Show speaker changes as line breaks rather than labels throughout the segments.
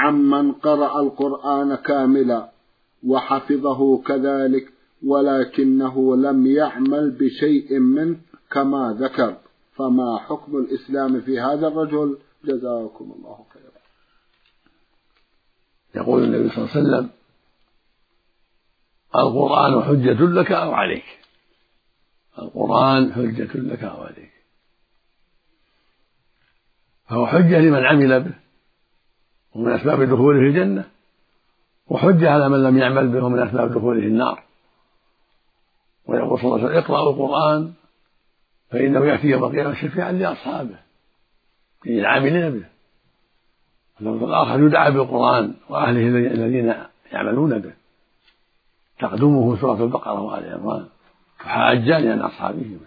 عمن قرأ القرآن كاملا وحفظه كذلك ولكنه لم يعمل بشيء منه كما ذكر، فما حكم الإسلام في هذا الرجل؟ جزاكم الله خيرا.
يقول النبي صلى الله عليه وسلم: القرآن حجة لك أو عليك. القرآن حجة لك أو عليك، فهو حجة لمن عمل به ومن أسباب دخوله الجنة، وحجة على من لم يعمل به ومن أسباب دخوله النار. ويقول صلى الله عليه وسلم: اقرأوا القرآن فإنه يأتي يوم القيامة شفيعا لأصحابه، للعاملين به. اللفظ الآخر: يدعى بالقرآن وأهله الذين يعملون به، تقدمه سورة البقرة وآل عمران فحاجان عن أصحابهما.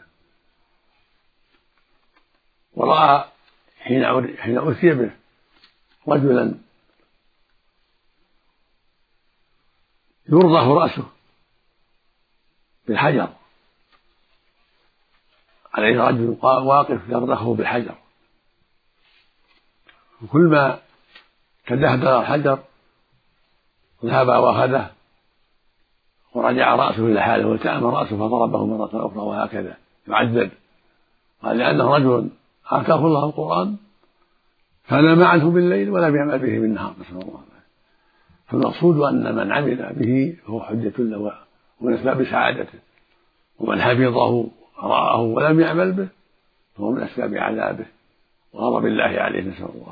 ورأى حين أتي به رجلا يرضخ رأسه بالحجر، عليه رجل واقف يرضخه بالحجر، وكل ما تدهدر الحجر ذهب وأخذه ورجع رأسه إلى حاله والتأم رأسه فضربه مرة أخرى، وهكذا يعذب. قال: لأنه رجل آتاه الله القرآن فنام عنه بالليل ولم يعمل به بالنهار، نسأل الله. فالمقصود أن من عمل به فهو حجة له ومن أسباب سعادته، ومن حفظه قرأه ولم يعمل به فهو من أسباب عذابه وغضب الله عليه، نسأل الله.